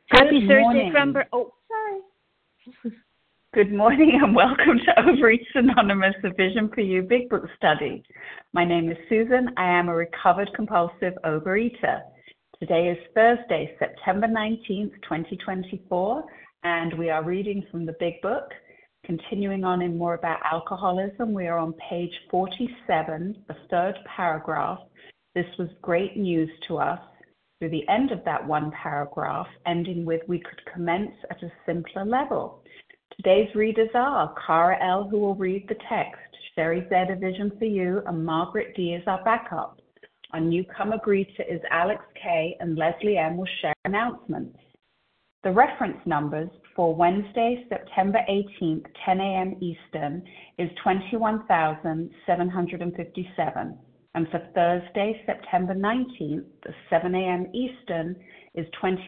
Happy Good Thursday morning. from sorry. Good morning and welcome to Overeaters Anonymous, a Vision for You Big Book study. My name is Susan. I am a recovered compulsive overeater. Today is Thursday, September 19th, 2024, and we are reading from the Big Book. Continuing on in More About Alcoholism, we are on page 47, the third paragraph. This was great news to us. Through the end of that one paragraph, ending with, we could commence at a simpler level. Today's readers are Cara L., who will read the text, Sherry Z., a Vision for You, and Margaret D. is our backup. Our newcomer greeter is Alex K., and Leslie M. will share announcements. The reference numbers for Wednesday, September 18th, 10 a.m. Eastern, is 21,757. And for Thursday, September 19th, 7 a.m. Eastern, is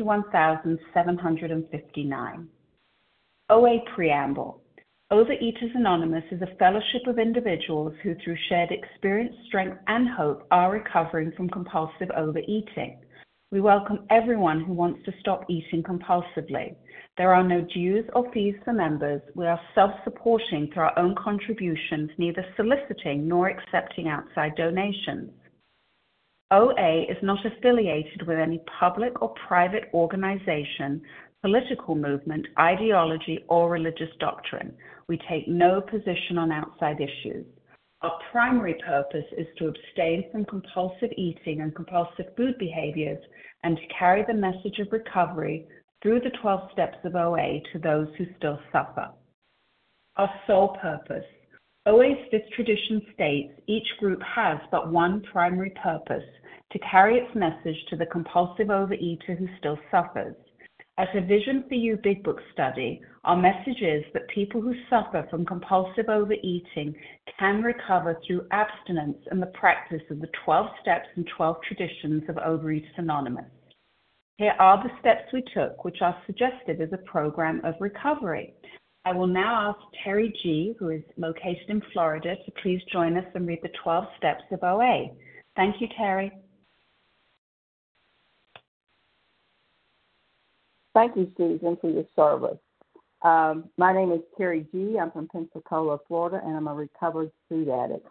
21,759. OA Preamble. Overeaters Anonymous is a fellowship of individuals who, through shared experience, strength, and hope, are recovering from compulsive overeating. We welcome everyone who wants to stop eating compulsively. There are no dues or fees for members. We are self-supporting through our own contributions, neither soliciting nor accepting outside donations. OA is not affiliated with any public or private organization, political movement, ideology, or religious doctrine. We take no position on outside issues. Our primary purpose is to abstain from compulsive eating and compulsive food behaviors and to carry the message of recovery through the 12 steps of OA to those who still suffer. Our sole purpose. OA's fifth tradition states each group has but one primary purpose, to carry its message to the compulsive overeater who still suffers. At a Vision for You Big Book study, our message is that people who suffer from compulsive overeating can recover through abstinence and the practice of the 12 steps and 12 traditions of Overeaters Anonymous. Here are the steps we took, which are suggested as a program of recovery. I will now ask Terry G., who is located in Florida, to please join us and read the 12 steps of OA. Thank you, Terry. Thank you, Susan, for your service. My name is Terry G. I'm from Pensacola, Florida, and I'm a recovered food addict.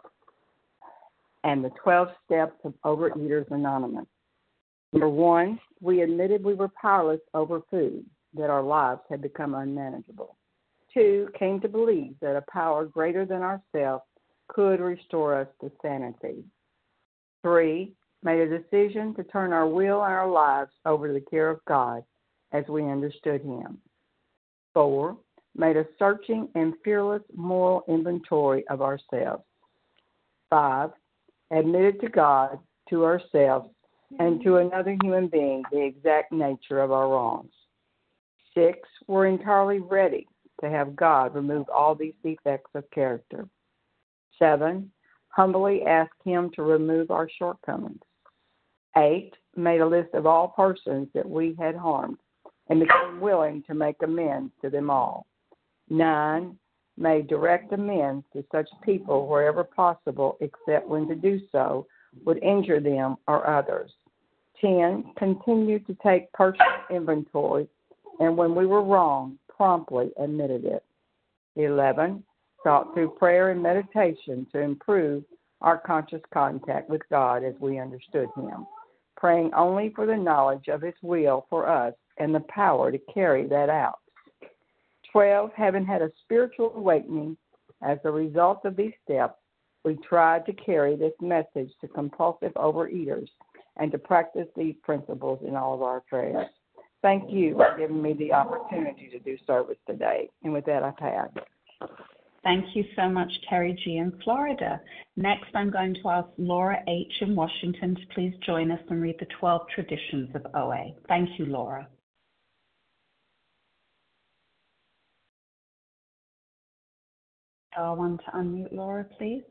And the 12 steps of Overeaters Anonymous. Number 1, we admitted we were powerless over food, that our lives had become unmanageable. 2, came to believe that a power greater than ourselves could restore us to sanity. 3, made a decision to turn our will and our lives over to the care of God as we understood Him. 4, made a searching and fearless moral inventory of ourselves. 5, admitted to God, to ourselves, and to another human being the exact nature of our wrongs. 6, were entirely ready to have God remove all these defects of character. 7, humbly asked Him to remove our shortcomings. 8, made a list of all persons that we had harmed and became willing to make amends to them all. 9, made direct amends to such people wherever possible, except when to do so would injure them or others. 10, continued to take personal inventory, and when we were wrong, promptly admitted it. 11, sought through prayer and meditation to improve our conscious contact with God as we understood Him, praying only for the knowledge of His will for us and the power to carry that out. 12, having had a spiritual awakening as a result of these steps, we tried to carry this message to compulsive overeaters and to practice these principles in all of our affairs. Thank you for giving me the opportunity to do service today. And with that, I pass. Thank you so much, Terry G. in Florida. Next, I'm going to ask Laura H. in Washington to please join us and read the 12 traditions of OA. Thank you, Laura. I want to unmute Laura, please.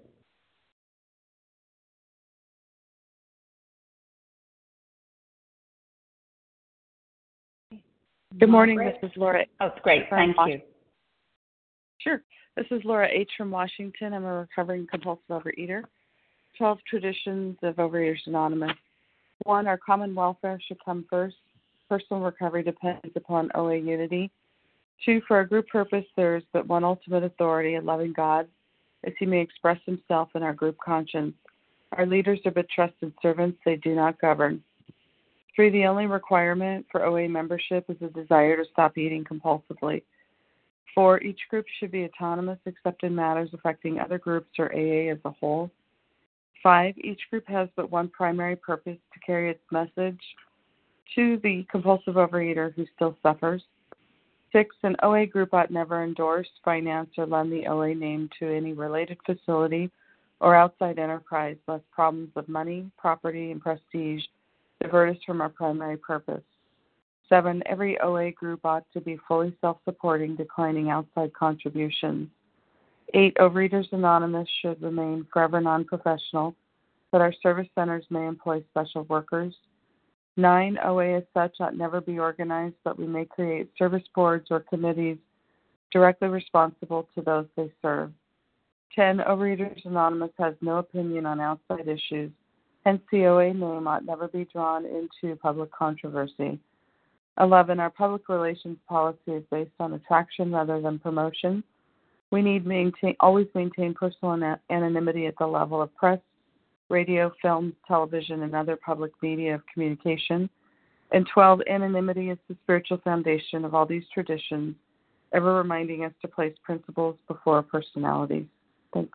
Good morning, this is Laura. Oh, it's great. Thank you. Sure. This is Laura H. from Washington. I'm a recovering compulsive overeater. 12 traditions of Overeaters Anonymous. 1, our common welfare should come first. personal recovery depends upon OA unity. 2, for our group purpose, there is but one ultimate authority, a loving God, as he may express himself in our group conscience. Our leaders are but trusted servants, they do not govern. 3, the only requirement for OA membership is a desire to stop eating compulsively. 4, each group should be autonomous except in matters affecting other groups or AA as a whole. 5, each group has but one primary purpose, to carry its message to the compulsive overeater who still suffers. 6, an OA group ought never endorse, finance, or lend the OA name to any related facility or outside enterprise, lest problems of money, property, and prestige divert us from our primary purpose. 7, every OA group ought to be fully self-supporting, declining outside contributions. 8, Overeaters Anonymous should remain forever non-professional, but our service centers may employ special workers. 9, OA as such ought never be organized, but we may create service boards or committees directly responsible to those they serve. 10, Overeaters Anonymous has no opinion on outside issues, hence the OA name ought never be drawn into public controversy. 11, our public relations policy is based on attraction rather than promotion. We need always maintain personal anonymity at the level of press, radio, film, television, and other public media of communication. And 12, anonymity is the spiritual foundation of all these traditions, ever reminding us to place principles before personalities. Thanks.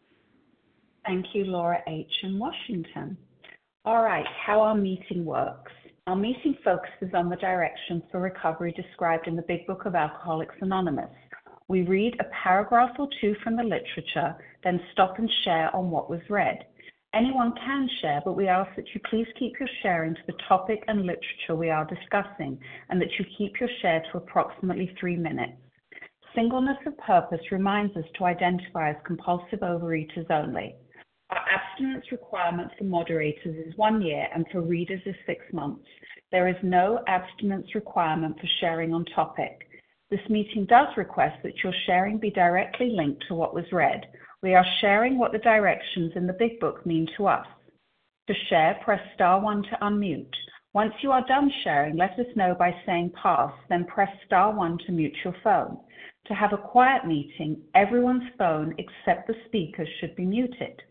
Thank you, Laura H. in Washington. All right, how our meeting works. Our meeting focuses on the directions for recovery described in the Big Book of Alcoholics Anonymous. We read a paragraph or two from the literature, then stop and share on what was read. Anyone can share, but we ask that you please keep your sharing to the topic and literature we are discussing, and that you keep your share to approximately 3 minutes. Singleness of purpose reminds us to identify as compulsive overeaters only. Our abstinence requirement for moderators is 1 year and for readers is 6 months. There is no abstinence requirement for sharing on topic. This meeting does request that your sharing be directly linked to what was read. We are sharing what the directions in the Big Book mean to us. To share, press star 1 to unmute. Once you are done sharing, let us know by saying pass, then press star 1 to mute your phone. To have a quiet meeting, everyone's phone except the speaker should be muted.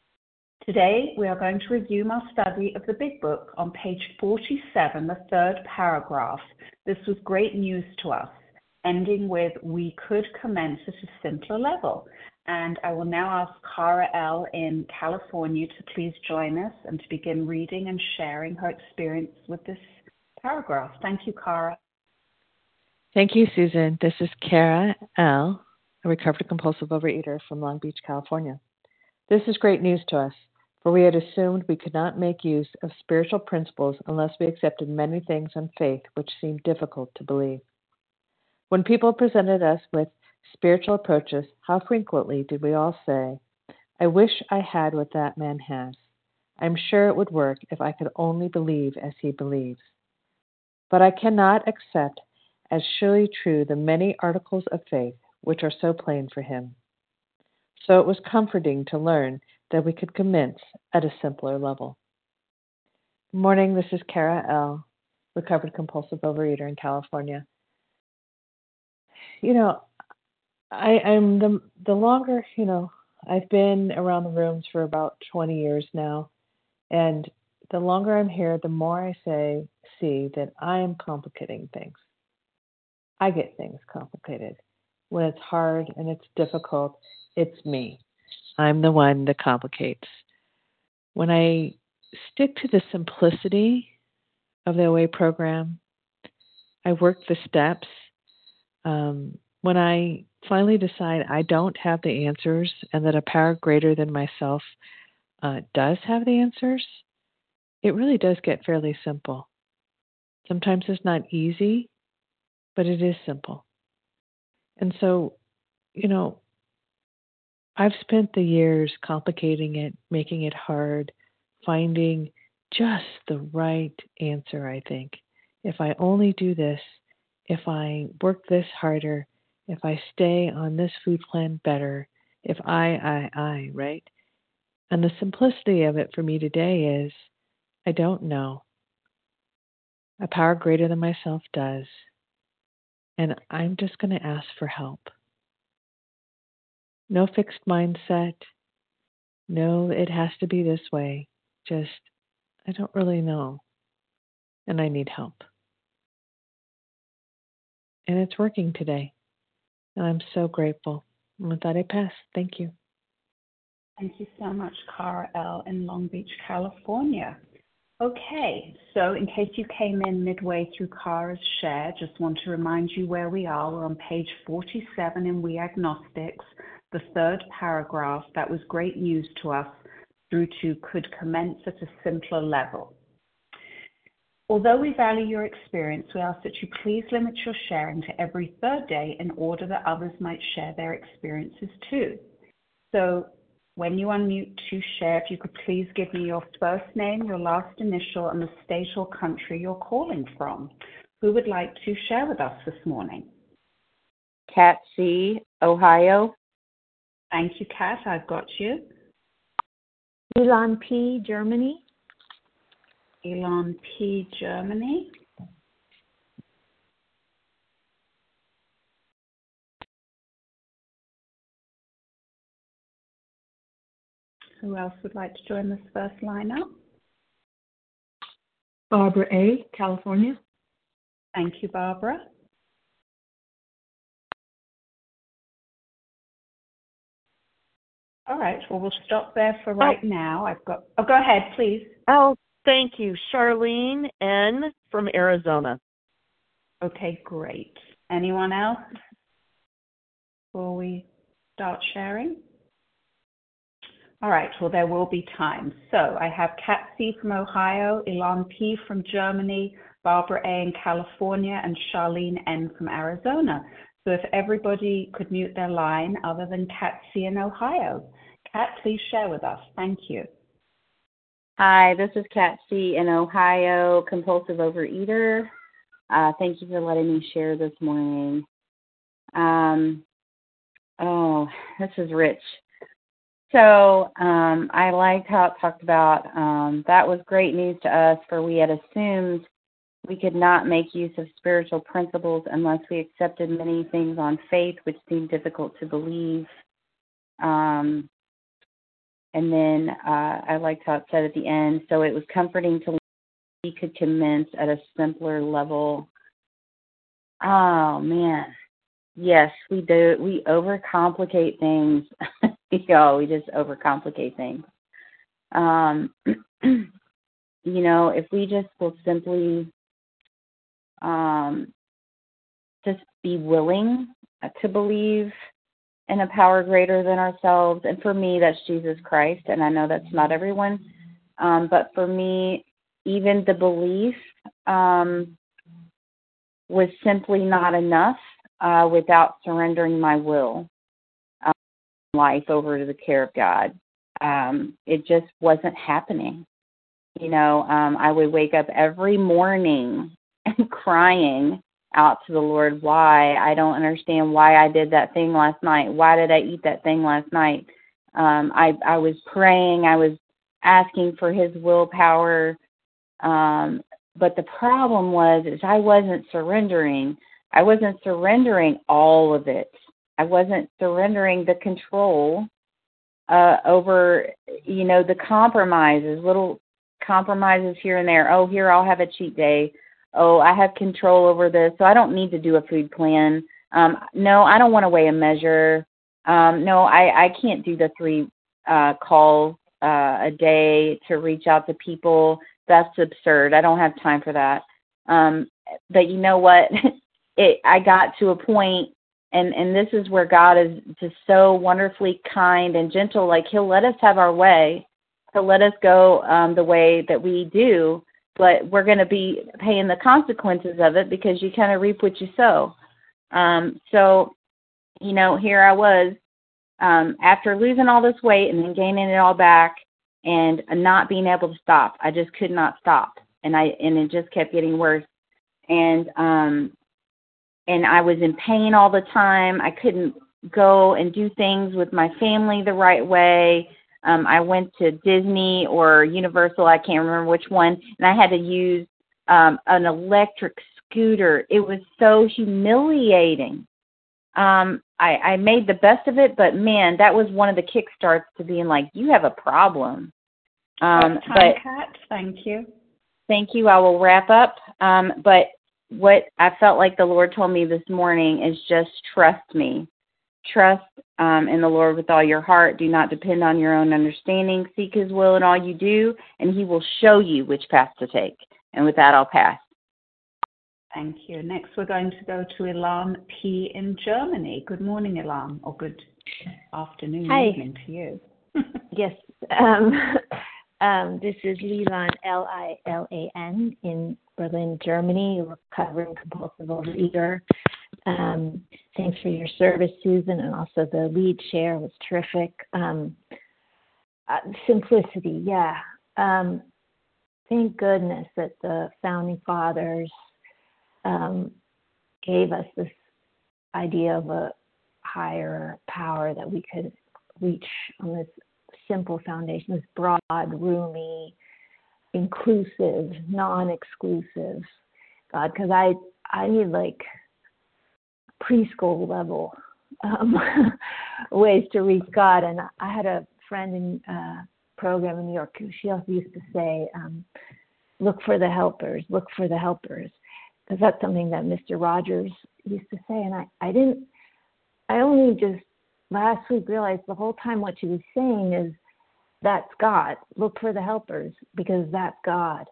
Today, we are going to resume our study of the Big Book on page 47, the 3rd paragraph. This was great news to us, ending with, we could commence at a simpler level. And I will now ask Cara L. in California to please join us and to begin reading and sharing her experience with this paragraph. Thank you, Cara. Thank you, Susan. This is Cara L., a recovered compulsive overeater from Long Beach, California. This is great news to us, for we had assumed we could not make use of spiritual principles unless we accepted many things on faith which seemed difficult to believe. When people presented us with spiritual approaches, how frequently did we all say, I wish I had what that man has. I'm sure it would work if I could only believe as he believes. But I cannot accept as surely true the many articles of faith which are so plain for him. So it was comforting to learn that we could commence at a simpler level. Good morning, this is Cara L., recovered compulsive overeater in California. I'm the longer, I've been around the rooms for about 20 years now, and the longer I'm here, the more I see that I am complicating things. I get things complicated. When it's hard and it's difficult, it's me. I'm the one that complicates. When I stick to the simplicity of the OA program, I work the steps. When I finally decide I don't have the answers and that a power greater than myself does have the answers, it really does get fairly simple. Sometimes it's not easy, but it is simple. And so, I've spent the years complicating it, making it hard, finding just the right answer, I think. If I only do this, if I work this harder, if I stay on this food plan better, if I, right? And the simplicity of it for me today is, I don't know. a power greater than myself does. And I'm just going to ask for help. No fixed mindset. No, it has to be this way. Just, I don't really know. And I need help. And it's working today. And I'm so grateful. And with that, I pass. Thank you. Thank you so much, Cara L. in Long Beach, California. Okay, so in case you came in midway through Cara's share, just want to remind you where we are. We're on page 47 in We Agnostics, the third paragraph. That was great news to us through to could commence at a simpler level. Although we value your experience, we ask that you please limit your sharing to every third day in order that others might share their experiences too. So when you unmute to share, if you could please give me your first name, your last initial, and the state or country you're calling from. Who would like to share with us this morning? Kat C., Ohio. Thank you, Kat. I've got you. Elon P., Germany. Elon P., Germany. Who else would like to join this first lineup? Barbara A., California. Thank you, Barbara. All right, well, we'll stop there for right now. Go ahead, please. Oh, thank you. Charlene N. from Arizona. Okay, great. Anyone else before we start sharing? All right, well, there will be time. So I have Kat C. from Ohio, Elon P. from Germany, Barbara A. in California, and Charlene N. from Arizona. So if everybody could mute their line other than Kat C. in Ohio. Kat, please share with us. Thank you. Hi, this is Kat C. in Ohio, compulsive overeater. Thank you for letting me share this morning. This is rich. So I liked how it talked about that was great news to us, for we had assumed we could not make use of spiritual principles unless we accepted many things on faith, which seemed difficult to believe. And then I liked how it said at the end, so it was comforting to we could commence at a simpler level. Oh, man. Yes, we do. We overcomplicate things. We just overcomplicate things. If we just will simply just be willing to believe in a power greater than ourselves. And for me, that's Jesus Christ. And I know that's not everyone. But for me, even the belief was simply not enough without surrendering my will, life over to the care of God. It just wasn't happening. I would wake up every morning and crying out to the Lord, why? I don't understand why I did that thing last night. Why did I eat that thing last night? I was praying. I was asking for his willpower. But the problem was I wasn't surrendering. I wasn't surrendering all of it. I wasn't surrendering the control over, the compromises, little compromises here and there. Oh, here, I'll have a cheat day. Oh, I have control over this, so I don't need to do a food plan. No, I don't want to weigh a measure. No, I can't do the 3 calls a day to reach out to people. That's absurd. I don't have time for that. But you know what? I got to a point, and this is where God is just so wonderfully kind and gentle. Like, he'll let us have our way. He'll let us go the way that we do. But we're going to be paying the consequences of it, because you kind of reap what you sow. So, here I was after losing all this weight and then gaining it all back and not being able to stop. I just could not stop, and it just kept getting worse. And I was in pain all the time. I couldn't go and do things with my family the right way. I went to Disney or Universal, I can't remember which one, and I had to use an electric scooter. It was so humiliating. I made the best of it, but man, that was one of the kickstarts to being like, you have a problem. Kat, thank you. Thank you. I will wrap up. But what I felt like the Lord told me this morning is just trust me. Trust in the Lord with all your heart. Do not depend on your own understanding. Seek His will in all you do, and He will show you which path to take. And with that, I'll pass. Thank you. Next, we're going to go to Ilan P. in Germany. Good morning, Ilan, or good afternoon, evening to you. Yes. This is Lilan, Lilan, in Berlin, Germany, recovering compulsive overeater. Thanks for your service, Susan, and also the lead share was terrific. Simplicity, yeah. Thank goodness that the Founding Fathers gave us this idea of a higher power that we could reach on this simple foundation, this broad, roomy, inclusive, non-exclusive God, because I need like preschool level ways to reach God. And I had a friend in program in New York who she also used to say, look for the helpers, because that's something that Mr. Rogers used to say. And I only just last week realized the whole time what she was saying is that's God. Look for the helpers because that's God.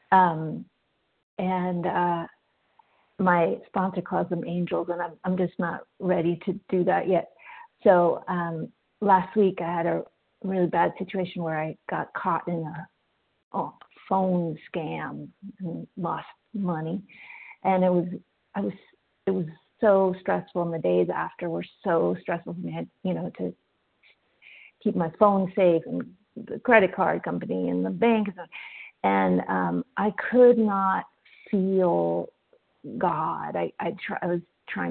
My sponsor calls them angels, and I'm just not ready to do that yet. So last week I had a really bad situation where I got caught in a phone scam and lost money, and it was so stressful, and the days after were so stressful for me. I had, to keep my phone safe, and the credit card company and the bank, and I could not feel God. I was trying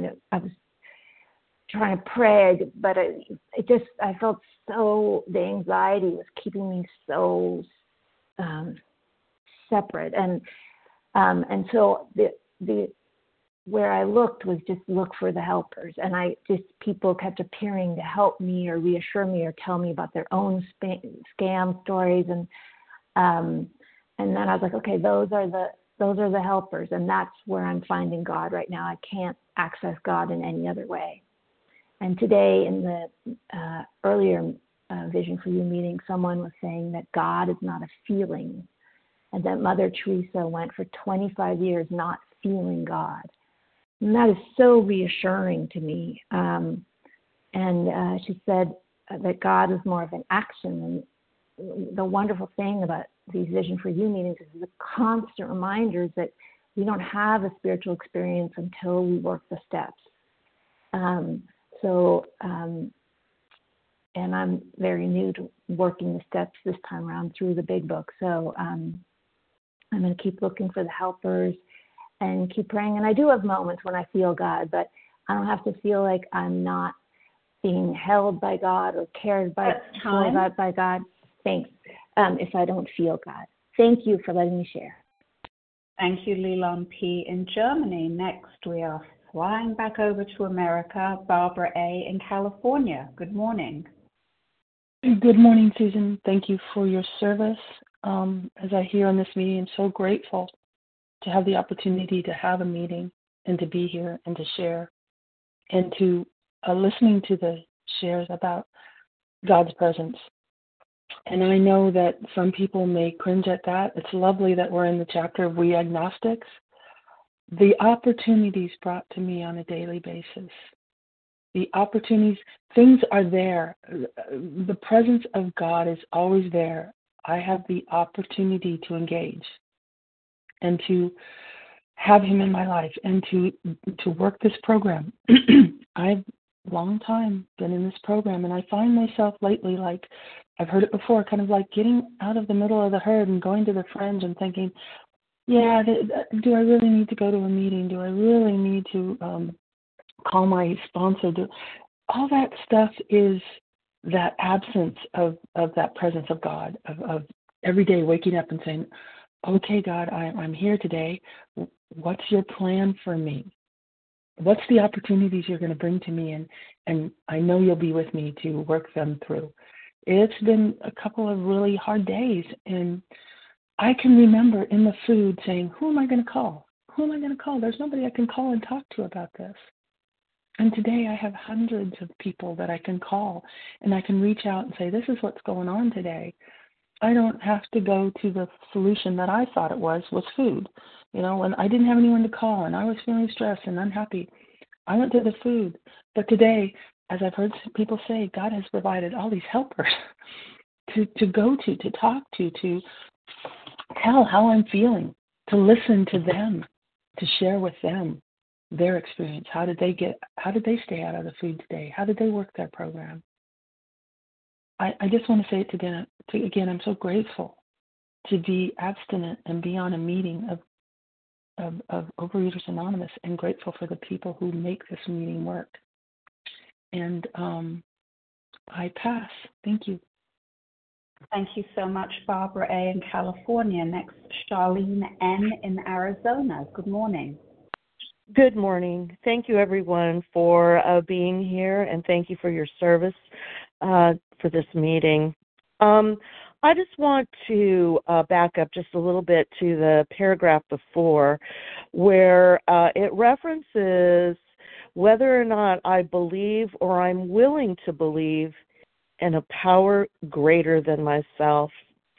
to pray, but I felt so, the anxiety was keeping me so separate, and so the where I looked was just look for the helpers, and people kept appearing to help me or reassure me or tell me about their own scam stories, and then I was like, okay, those are the helpers, and that's where I'm finding God right now. I can't access God in any other way. And today in the earlier Vision for You meeting, someone was saying that God is not a feeling, and that Mother Teresa went for 25 years not feeling God. And that is so reassuring to me. And she said that God is more of an action. And the wonderful thing about these Vision for You meetings is the constant reminders that we don't have a spiritual experience until we work the steps. And I'm very new to working the steps this time around through the big book. So I'm going to keep looking for the helpers and keep praying. And I do have moments when I feel God, but I don't have to feel like I'm not being held by God or cared by God. Thanks. If I don't feel God. Thank you for letting me share. Thank you, Lilan P. in Germany. Next, we are flying back over to America. Barbara A. in California. Good morning. Good morning, Susan. Thank you for your service. As I hear on this meeting, I'm so grateful to have the opportunity to have a meeting and to be here and to share and to listening to the shares about God's presence. And I know that some people may cringe at that. It's lovely that we're in the chapter of We Agnostics. The opportunities brought to me on a daily basis. The opportunities, things are there. The presence of God is always there. I have the opportunity to engage and to have Him in my life and to work this program. I've long time been in this program, and I find myself lately, like I've heard it before, kind of like getting out of the middle of the herd and going to the fringe and thinking, yeah, do I really need to go to a meeting? Do I really need to call my sponsor? All that stuff is that absence of that presence of God, of every day waking up and saying, okay, God, I'm here today. What's your plan for me? What's the opportunities you're going to bring to me? And I know you'll be with me to work them through. It's been a couple of really hard days, and I can remember in the food saying, who am I going to call? Who am I going to call? There's nobody I can call and talk to about this. And today I have hundreds of people that I can call, and I can reach out and say, this is what's going on today. I don't have to go to the solution that I thought it was food. When I didn't have anyone to call and I was feeling stressed and unhappy, I went to the food. But today, as I've heard people say, God has provided all these helpers to go to talk to tell how I'm feeling, to listen to them, to share with them their experience. How did they stay out of the food today? How did they work their program? I just want to say it again, I'm so grateful to be abstinent and be on a meeting of Overeaters Anonymous, and grateful for the people who make this meeting work. And I pass. Thank you. Thank you so much, Barbara A. in California. Next, Charlene N. in Arizona. Good morning. Good morning. Thank you, everyone, for being here, and thank you for your service for this meeting. I just want to back up just a little bit to the paragraph before, where it references whether or not I believe or I'm willing to believe in a power greater than myself.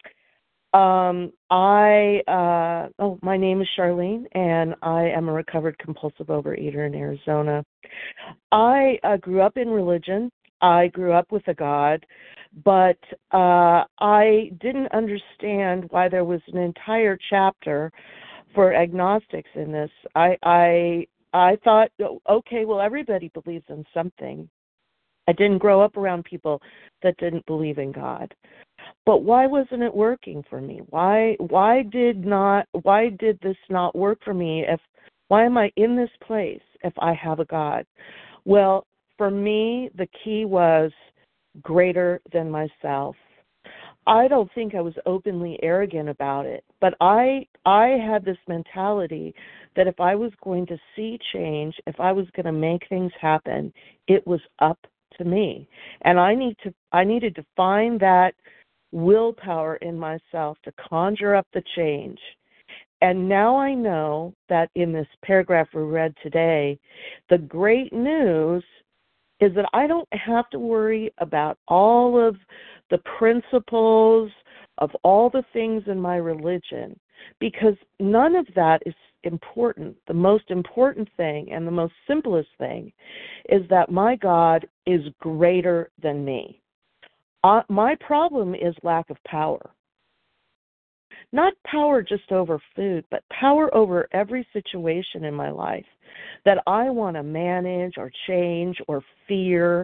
My name is Charlene, and I am a recovered compulsive overeater in Arizona. I grew up in religion. I grew up with a God, but I didn't understand why there was an entire chapter for agnostics in this. I thought, okay, well, everybody believes in something. I didn't grow up around people that didn't believe in God. But why wasn't it working for me? Why did this not work for me? Why am I in this place if I have a God? Well, for me, the key was greater than myself. I don't think I was openly arrogant about it, but I had this mentality that if I was going to see change, if I was going to make things happen, it was up to me. And I needed to find that willpower in myself to conjure up the change. And now I know that in this paragraph we read today, the great news is that I don't have to worry about all of the principles of all the things in my religion, because none of that is important. The most important thing and the most simplest thing is that my God is greater than me. My problem is lack of power. Not power just over food, but power over every situation in my life that I want to manage or change or fear,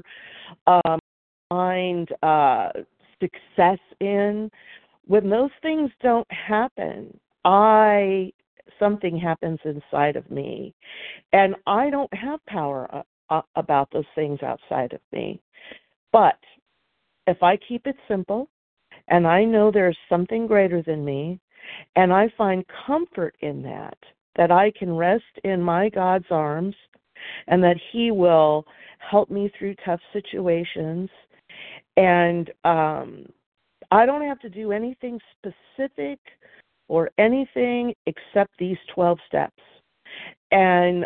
find success in. When those things don't happen, something happens inside of me, and I don't have power about those things outside of me. But if I keep it simple, and I know there's something greater than me, and I find comfort in that I can rest in my God's arms, and that He will help me through tough situations, and I don't have to do anything specific or anything except these 12 steps. And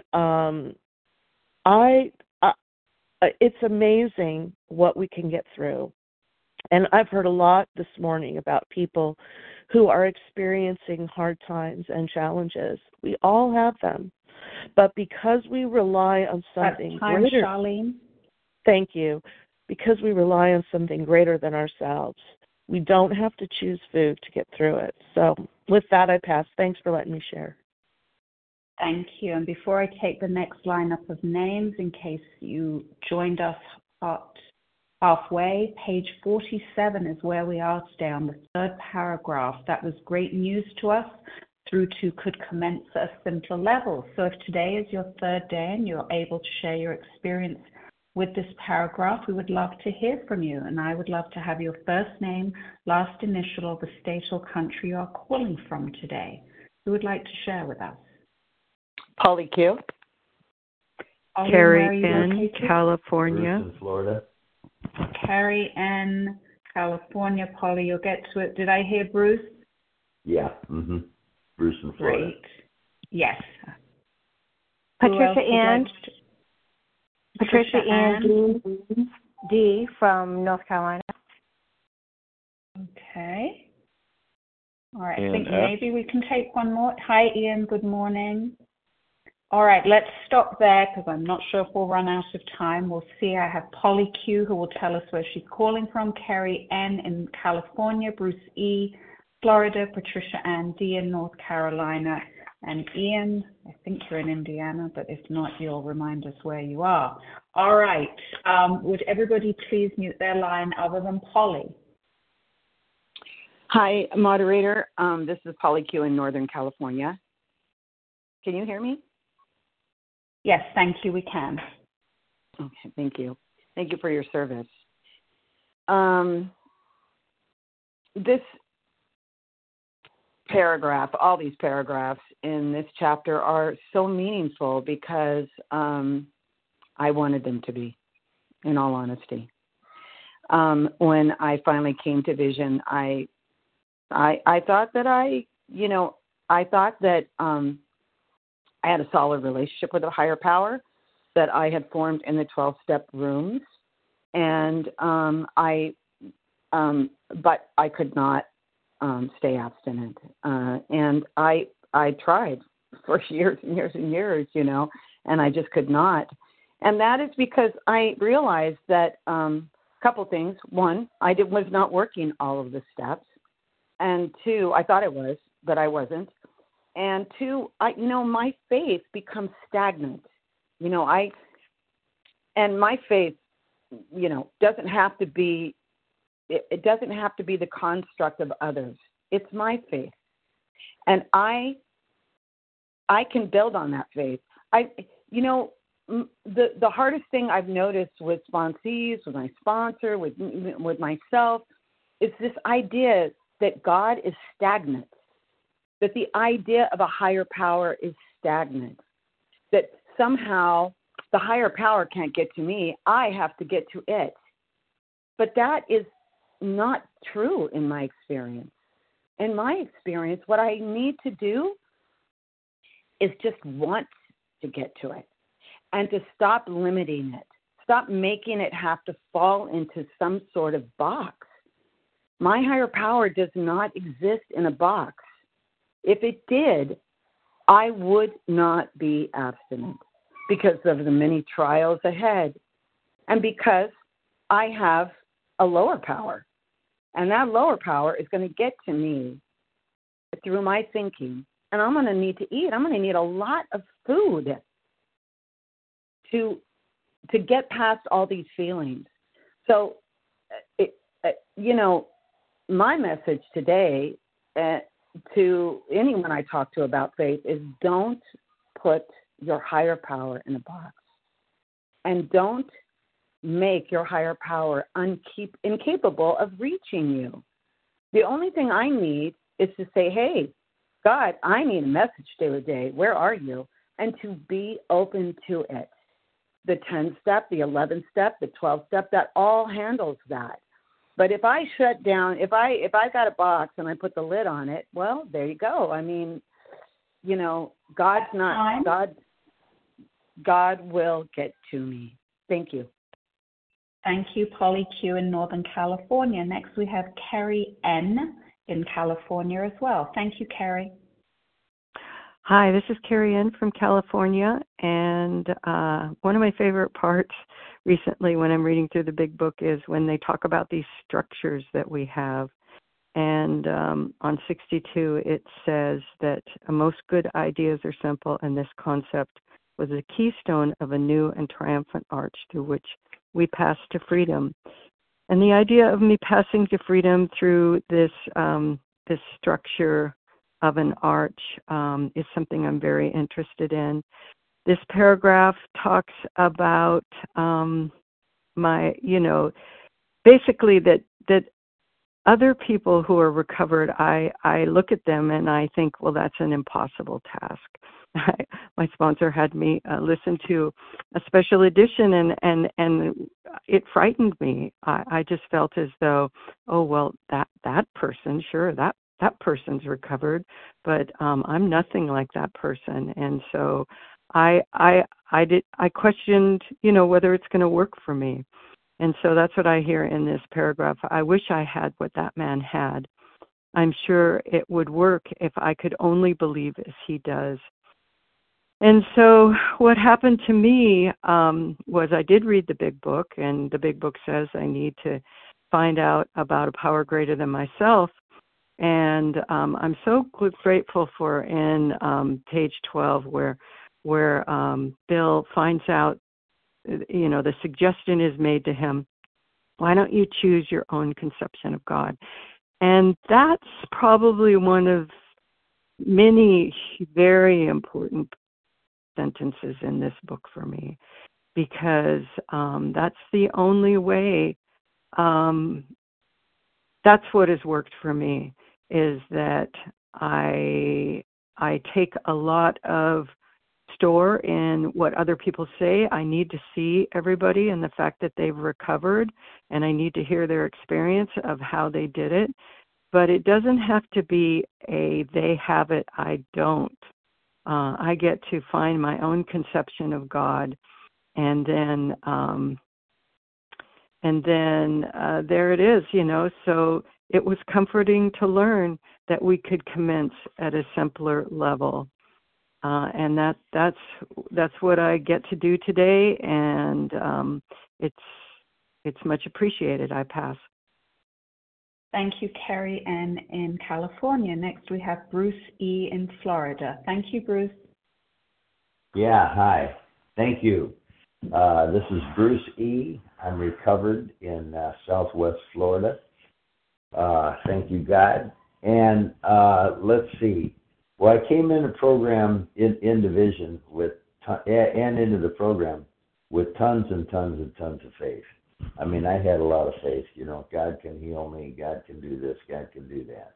it's amazing what we can get through. And I've heard a lot this morning about people who are experiencing hard times and challenges. We all have them. But because we rely on something greater, Charlene. Thank you. Because we rely on something greater than ourselves, we don't have to choose food to get through it. So with that, I pass. Thanks for letting me share. Thank you. And before I take the next lineup of names, in case you joined us halfway, page 47 is where we are today on the third paragraph. That was great news to us through to could commence at a simpler level. So if today is your third day and you're able to share your experience with this paragraph, we would love to hear from you, and I would love to have your first name, last initial, or the state or country you are calling from today. Who would like to share with us? Polly Q. Ollie, Carrie N., California. Bruce in Florida. Carrie N., California. Polly, you'll get to it. Did I hear Bruce? Yeah. Bruce in Florida. Great. Yes. Patricia Ann D from North Carolina. Okay. All right. Ian I think F. maybe we can take one more. Hi, Ian. Good morning. All right. Let's stop there because I'm not sure if we'll run out of time. We'll see. I have Polly Q who will tell us where she's calling from. Carrie N in California. Bruce E, Florida. Patricia Ann D in North Carolina. And Ian, I think you're in Indiana, but if not, you'll remind us where you are. All right. Would everybody please mute their line other than Polly? Hi, moderator. This is Polly Q in Northern California. Can you hear me? Yes, thank you. We can. Okay, thank you. Thank you for your service. This paragraph, all these paragraphs in this chapter are so meaningful because I wanted them to be, in all honesty. When I finally came to Vision, I thought that I had a solid relationship with a higher power that I had formed in the 12-step rooms, and but I could not stay abstinent, and I tried for years and years and years, and I just could not, and that is because I realized that a couple things. One, I was not working all of the steps. And two, I thought I was, but I wasn't. And two, my faith becomes stagnant. And my faith, doesn't have to be, it doesn't have to be the construct of others. It's my faith. And I can build on that faith. The hardest thing I've noticed with sponsees, with my sponsor, with myself, is this idea that God is stagnant, that the idea of a higher power is stagnant, that somehow the higher power can't get to me, I have to get to it. But that is not true in my experience. In my experience, what I need to do is just want to get to it and to stop limiting it, stop making it have to fall into some sort of box. My higher power does not exist in a box. If it did, I would not be abstinent because of the many trials ahead and because I have a lower power. And that lower power is going to get to me through my thinking. And I'm going to need to eat. I'm going to need a lot of food to get past all these feelings. So, my message today to anyone I talk to about faith is don't put your higher power in a box. And don't make your higher power incapable of reaching you. The only thing I need is to say, hey, God, I need a message today. Where are you? And to be open to it. The 10-step, the 11-step, the 12-step, that all handles that. But if I shut down, if I got a box and I put the lid on it, well, there you go. I mean, God's not God will get to me. Thank you. Thank you, Polly Q in Northern California. Next, we have Carrie N in California as well. Thank you, Carrie. Hi, this is Carrie Ann from California, and one of my favorite parts recently when I'm reading through the big book is when they talk about these structures that we have. And on 62, it says that most good ideas are simple, and this concept was a keystone of a new and triumphant arch through which we pass to freedom. And the idea of me passing to freedom through this this structure of an arch is something I'm very interested in. This paragraph talks about basically that other people who are recovered, I look at them and I think, well, that's an impossible task. My sponsor had me listen to a special edition, and it frightened me. I just felt as though, oh well, that person, sure, that person's recovered, but I'm nothing like that person, and so I questioned, whether it's going to work for me. And so that's what I hear in this paragraph. I wish I had what that man had. I'm sure it would work if I could only believe as he does. And so what happened to me was I did read the big book, and the big book says I need to find out about a power greater than myself. And I'm so grateful for in page 12 where Bill finds out, the suggestion is made to him, why don't you choose your own conception of God? And that's probably one of many very important sentences in this book for me, because that's the only way, that's what has worked for me, is that I take a lot of store in what other people say. I need to see everybody and the fact that they've recovered, and I need to hear their experience of how they did it. But it doesn't have to be they have it, I don't. I get to find my own conception of God, and then there it is, So it was comforting to learn that we could commence at a simpler level. And that's what I get to do today, and it's much appreciated. I pass. Thank you, Kerry N. in California. Next, we have Bruce E. in Florida. Thank you, Bruce. Yeah, hi. Thank you. This is Bruce E. I'm recovered in Southwest Florida. Thank you, God. And let's see. Well, I came in the program in division and into the program with tons and tons and tons of faith. I mean, I had a lot of faith, God can heal me, God can do this, God can do that,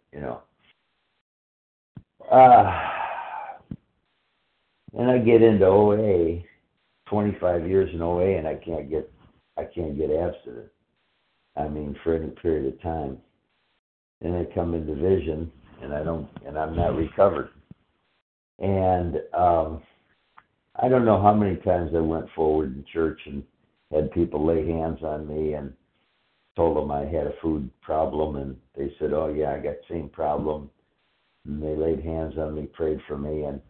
And I get into OA, 25 years in OA, and I can't get abstinent. I mean, for any period of time. And I come in division, and I'm not recovered. And I don't know how many times I went forward in church and had people lay hands on me and told them I had a food problem, and they said, oh yeah, I got the same problem. And they laid hands on me, prayed for me, and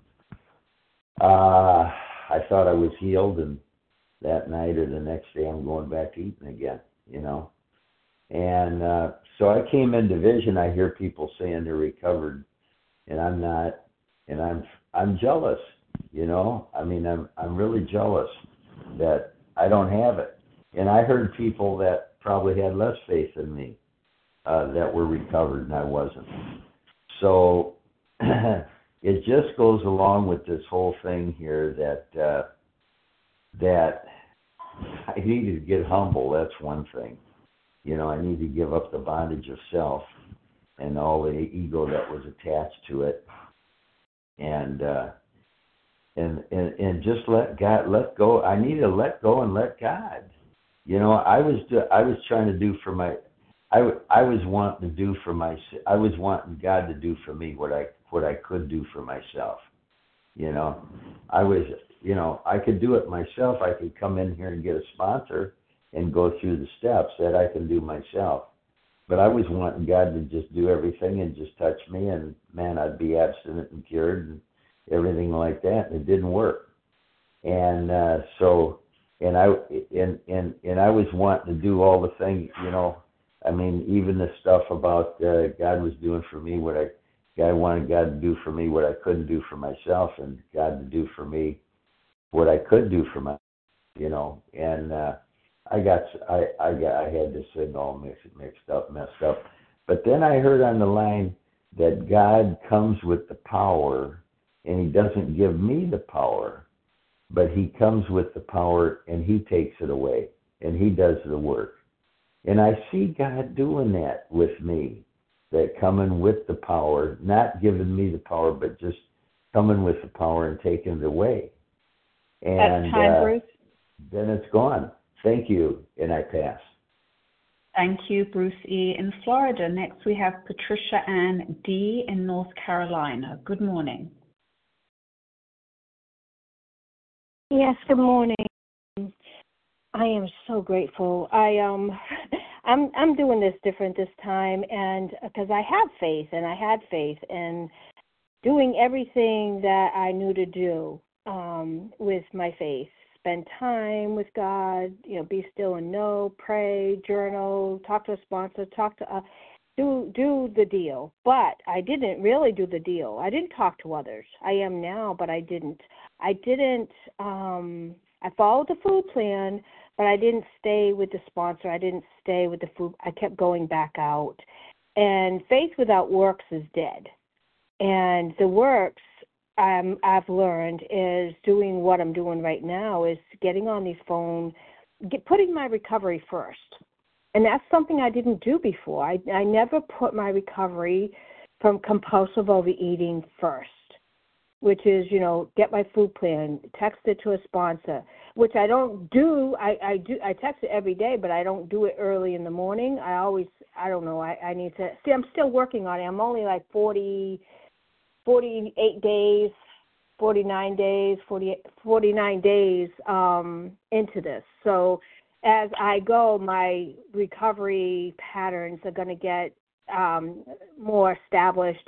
I thought I was healed, and that night or the next day I'm going back to eating again, And so I came in division. I hear people saying they're recovered, and I'm not, and I'm jealous, I mean, I'm really jealous that I don't have it. And I heard people that probably had less faith than me that were recovered, and I wasn't. So it just goes along with this whole thing here that I need to get humble. That's one thing. I need to give up the bondage of self and all the ego that was attached to it, and just let go. I need to let go and let God. I was trying to do for my. I was wanting to do for my. I was wanting God to do for me what I could do for myself. I was. I could do it myself. I could come in here and get a sponsor and go through the steps that I can do myself. But I was wanting God to just do everything and just touch me, and man, I'd be abstinent and cured and everything like that. And it didn't work. And I was wanting to do all the things, I mean, even the stuff about God was doing for me what I wanted God to do for me what I couldn't do for myself, and God to do for me what I could do for myself, And I had this thing all messed up. But then I heard on the line that God comes with the power, and He doesn't give me the power, but He comes with the power and He takes it away. and he does the work. And I see God doing that with me, that coming with the power, not giving me the power, but just coming with the power and taking it away. And that's time, Bruce. Then it's gone. Thank you, and I pass. Thank you, Bruce E. in Florida. Next, we have Patricia Ann D. in North Carolina. Good morning. Yes, good morning. I am so grateful. I'm doing this different this time, and because I have faith, and I had faith, and doing everything that I knew to do with my faith. Spend time with God, be still and know, pray, journal, talk to a sponsor, do the deal. But I didn't really do the deal. I didn't talk to others. I am now, but I didn't. I followed the food plan, but I didn't stay with the sponsor. I didn't stay with the food. I kept going back out. And faith without works is dead. And the works I've learned is doing what I'm doing right now, is getting on these phones, putting my recovery first. And that's something I didn't do before. I never put my recovery from compulsive overeating first, which is, get my food plan, text it to a sponsor, which I don't do. I text it every day, but I don't do it early in the morning. I don't know. I need to, see, I'm still working on it. I'm only like 48 days, 49 days, 49 days into this. So as I go, my recovery patterns are going to get more established.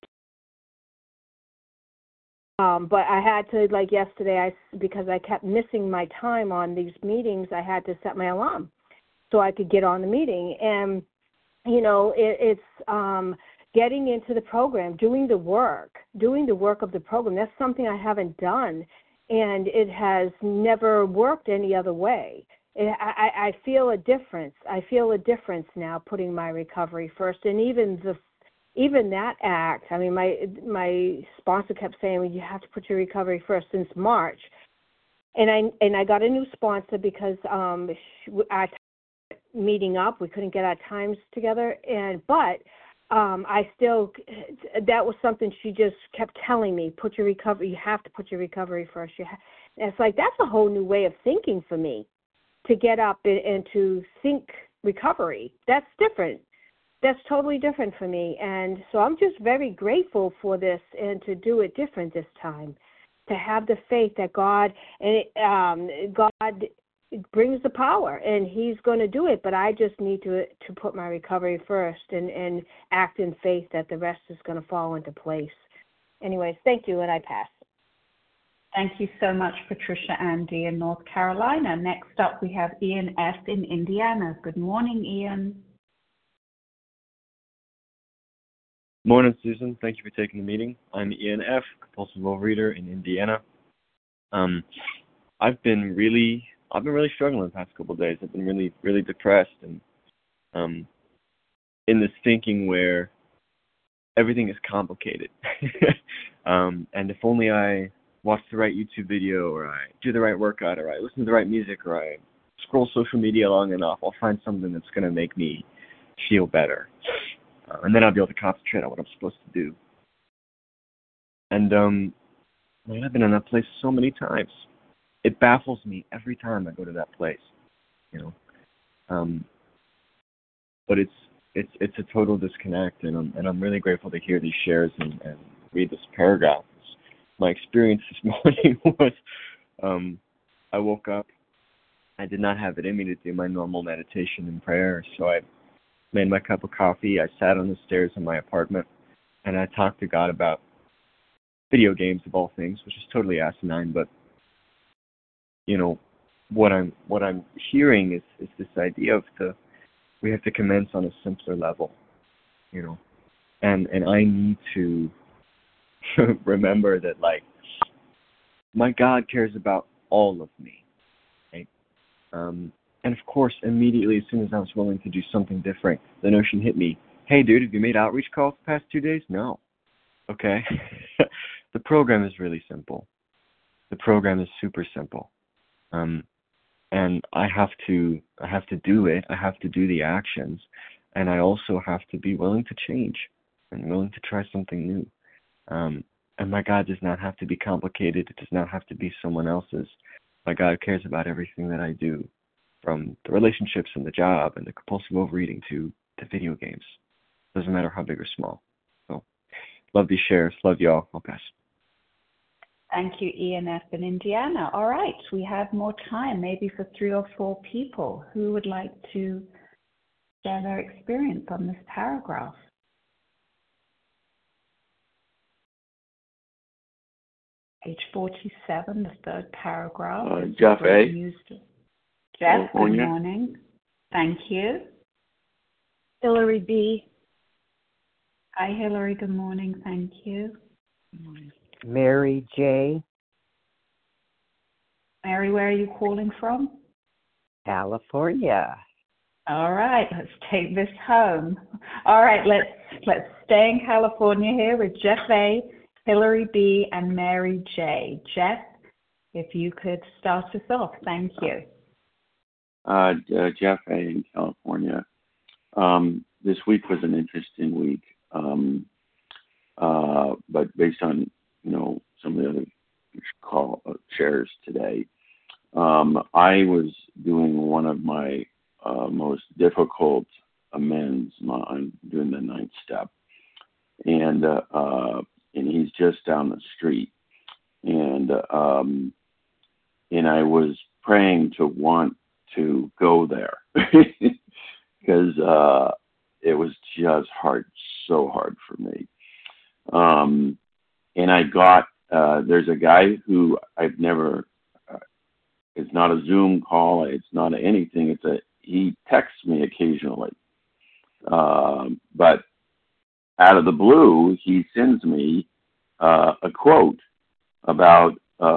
But I had to, like yesterday, because I kept missing my time on these meetings, I had to set my alarm so I could get on the meeting. And, it's getting into the program, doing the work of the program. That's something I haven't done, and it has never worked any other way. I feel a difference. I feel a difference now putting my recovery first, and even that act. I mean, my sponsor kept saying, well, you have to put your recovery first since March, and I got a new sponsor because our meeting up, we couldn't get our times together, but I still, that was something she just kept telling me, you have to put your recovery first. And it's like, that's a whole new way of thinking for me, to get up and to think recovery. That's different. That's totally different for me. And so I'm just very grateful for this, and to do it different this time, to have the faith that God brings the power, and he's going to do it, but I just need to put my recovery first and act in faith that the rest is going to fall into place. Anyways, thank you, and I pass. Thank you so much, Patricia Andy in North Carolina. Next up, we have Ian F. in Indiana. Good morning, Ian. Morning, Susan. Thank you for taking the meeting. I'm Ian F., compulsive overeater in Indiana. I've been really struggling the past couple of days. I've been really, really depressed, and in this thinking where everything is complicated. And if only I watch the right YouTube video, or I do the right workout, or I listen to the right music, or I scroll social media long enough, I'll find something that's going to make me feel better. And then I'll be able to concentrate on what I'm supposed to do. And I've been in that place so many times. It baffles me every time I go to that place, But it's a total disconnect, and I'm really grateful to hear these shares and read this paragraph. My experience this morning was, I woke up. I did not have it in me to do my normal meditation and prayer, so I made my cup of coffee. I sat on the stairs in my apartment, and I talked to God about video games of all things, which is totally asinine, but what I'm hearing is this idea of we have to commence on a simpler level, and I need to remember that, like, my God cares about all of me, right? And of course, immediately as soon as I was willing to do something different, the notion hit me, hey dude, have you made outreach calls the past 2 days? No. Okay. The program is really simple. The program is super simple. And and I have to do it. I have to do the actions, and I also have to be willing to change and willing to try something new. And my God does not have to be complicated. It does not have to be someone else's. My God cares about everything that I do, from the relationships and the job and the compulsive overeating to video games. Doesn't matter how big or small. So, love these shares. Love y'all. I'll pass. Thank you, Ian F. in Indiana. All right, we have more time, maybe for 3 or 4 people who would like to share their experience on this paragraph. Page 47, the third paragraph. Jeff A. Jeff, good morning. Thank you. Hillary B. Hi, Hillary. Good morning. Thank you. Mary J. Mary, where are you calling from? California. All right, let's take this home. All right, let's stay in California here with Jeff A., Hillary B., and Mary J. Jeff, if you could start us off. Thank you. Jeff A. in California. This week was an interesting week, but based on some of the other shares today, I was doing one of my most difficult amends. I'm doing the 9th step, and he's just down the street, and I was praying to want to go there because it was just so hard for me. And I got there's a guy who I've never. It's not a Zoom call. It's not anything. He texts me occasionally, but out of the blue, he sends me a quote about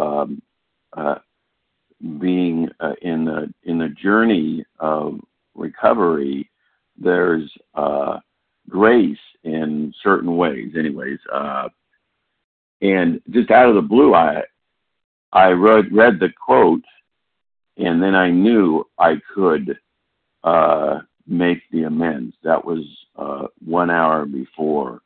being in the journey of recovery. There's grace in certain ways. Anyways, and just out of the blue, I read the quote, and then I knew I could make the amends. That was 1 hour before.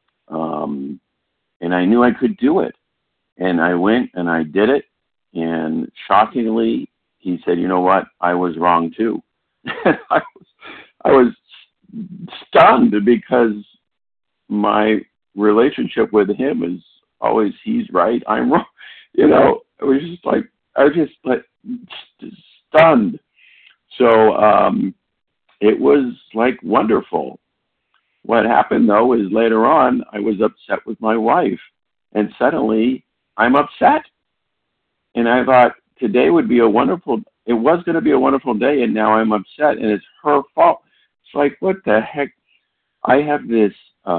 And I knew I could do it. And I went and I did it. And shockingly, he said, you know what? I was wrong too. I was stunned because my relationship with him is always he's right, I'm wrong. It was just like, I was just like stunned. So it was like wonderful. What happened though is later on I was upset with my wife, and suddenly I'm upset. And I thought today would be it was going to be a wonderful day, and now I'm upset, and it's her fault. It's like, what the heck? I have this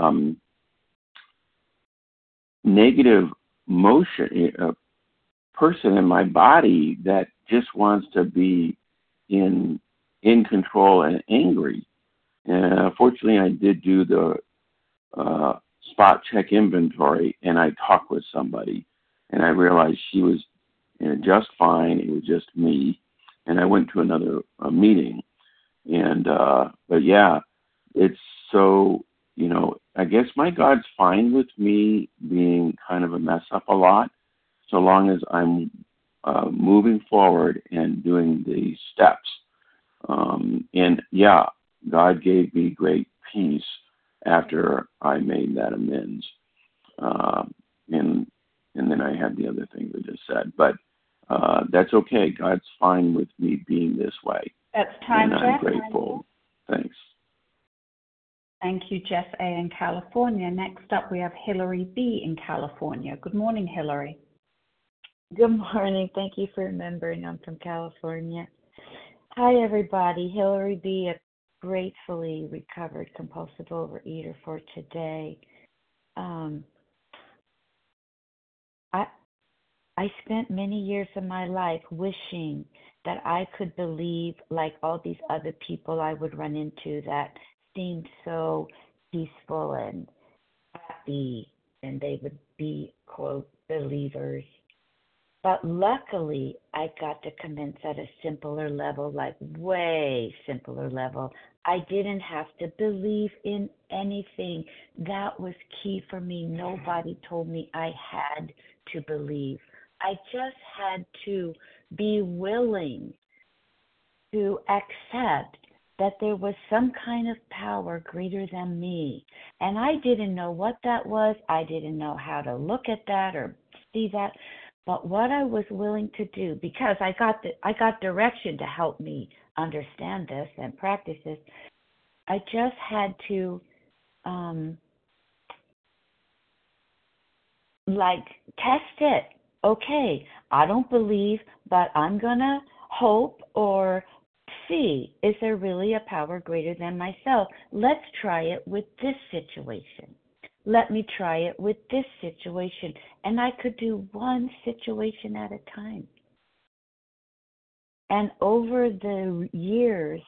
negative motion, person in my body that just wants to be in control and angry. And fortunately, I did do the spot check inventory, and I talked with somebody, and I realized she was just fine. It was just me, and I went to another meeting. And but yeah, it's so I guess my God's fine with me being kind of a mess up a lot, so long as I'm moving forward and doing the steps. And yeah, God gave me great peace after I made that amends. And then I had the other things I just said. But that's okay. God's fine with me being this way. That's time, and Jeff. I'm grateful. Thanks. Thank you, Jeff A. in California. Next up, we have Hillary B. in California. Good morning, Hillary. Good morning. Thank you for remembering I'm from California. Hi, everybody. Hillary B., a gratefully recovered compulsive overeater for today. I spent many years of my life wishing that I could believe like all these other people I would run into that seemed so peaceful and happy, and they would be, quote, believers. But luckily, I got to commence at a simpler level, like way simpler level. I didn't have to believe in anything. That was key for me. Nobody told me I had to believe. I just had to be willing to accept that there was some kind of power greater than me. And I didn't know what that was. I didn't know how to look at that or see that. But what I was willing to do, because I got direction to help me understand this and practice this, I just had to test it. Okay, I don't believe, but I'm gonna hope or see, is there really a power greater than myself? Let's try it with this situation. Let me try it with this situation. And I could do one situation at a time. And over years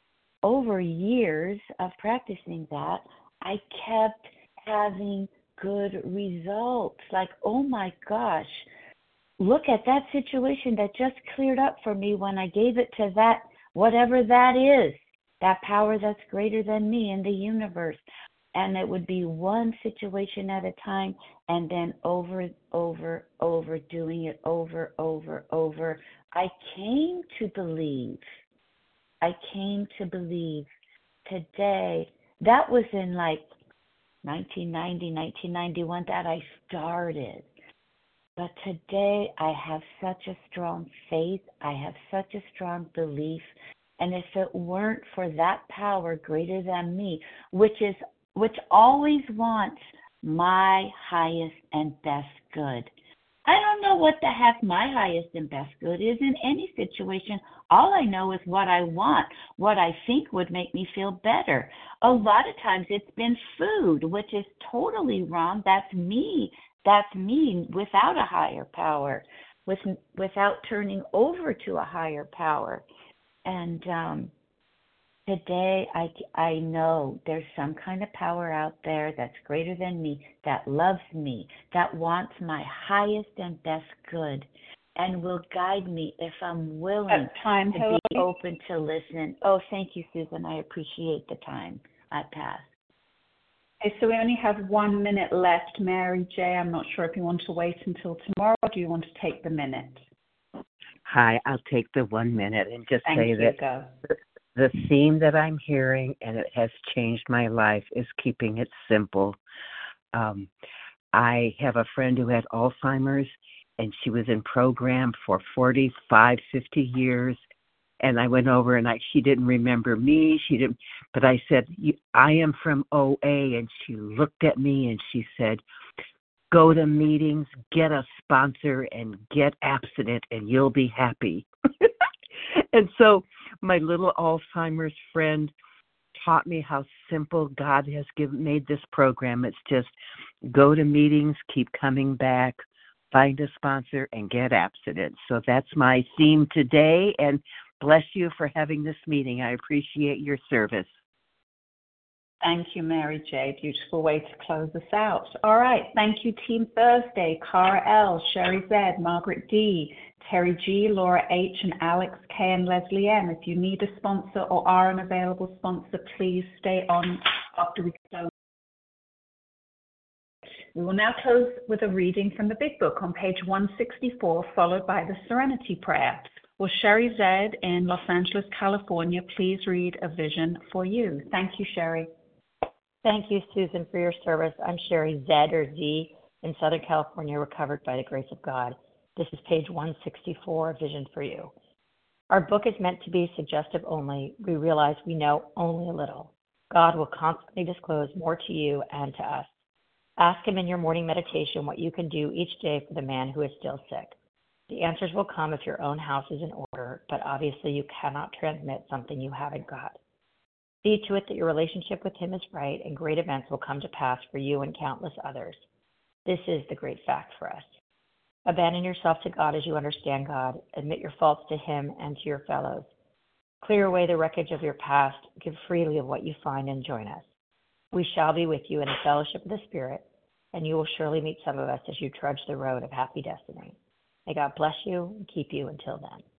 of practicing that, I kept having good results. Like, oh my gosh, look at that situation that just cleared up for me when I gave it to that, whatever that is, that power that's greater than me in the universe. And it would be one situation at a time, and then over, doing it over. I came to believe today. That was in 1990, 1991 that I started. But today I have such a strong faith. I have such a strong belief. And if it weren't for that power greater than me, which always wants my highest and best good. I don't know what the heck my highest and best good is in any situation. All I know is what I want, what I think would make me feel better. A lot of times it's been food, which is totally wrong. That's me. That's me without a higher power, without turning over to a higher power. And today, I know there's some kind of power out there that's greater than me, that loves me, that wants my highest and best good, and will guide me if I'm willing to be open to listen. Oh, thank you, Susan. I appreciate the time. I pass. Okay, so we only have 1 minute left, Mary J. I'm not sure if you want to wait until tomorrow, or do you want to take the minute? Hi, I'll take the 1 minute and just say that the theme that I'm hearing, and it has changed my life, is keeping it simple. I have a friend who had Alzheimer's, and she was in program for 45, 50 years. And I went over, and she didn't remember me. But I said, I am from OA. And she looked at me and she said, go to meetings, get a sponsor, and get abstinent, and you'll be happy. And so my little Alzheimer's friend taught me how simple God has made this program. It's just go to meetings, keep coming back, find a sponsor, and get abstinent. So that's my theme today, and bless you for having this meeting. I appreciate your service. Thank you, Mary J. Beautiful way to close us out. All right. Thank you, Team Thursday, Cara L., Sherry Z., Margaret D., Terry G., Laura H., and Alex K. and Leslie M. If you need a sponsor or are an available sponsor, please stay on after we close. We will now close with a reading from the Big Book on page 164, followed by the Serenity Prayer. Will Sherry Z. in Los Angeles, California, please read A Vision for You? Thank you, Sherry. Thank you, Susan, for your service. I'm Sherry Z. or Z in Southern California, recovered by the grace of God. This is page 164, A Vision for You. Our book is meant to be suggestive only. We realize we know only a little. God will constantly disclose more to you and to us. Ask him in your morning meditation what you can do each day for the man who is still sick. The answers will come if your own house is in order, but obviously you cannot transmit something you haven't got. See to it that your relationship with him is right, and great events will come to pass for you and countless others. This is the great fact for us. Abandon yourself to God as you understand God. Admit your faults to him and to your fellows. Clear away the wreckage of your past. Give freely of what you find and join us. We shall be with you in the fellowship of the Spirit, and you will surely meet some of us as you trudge the road of happy destiny. May God bless you and keep you until then.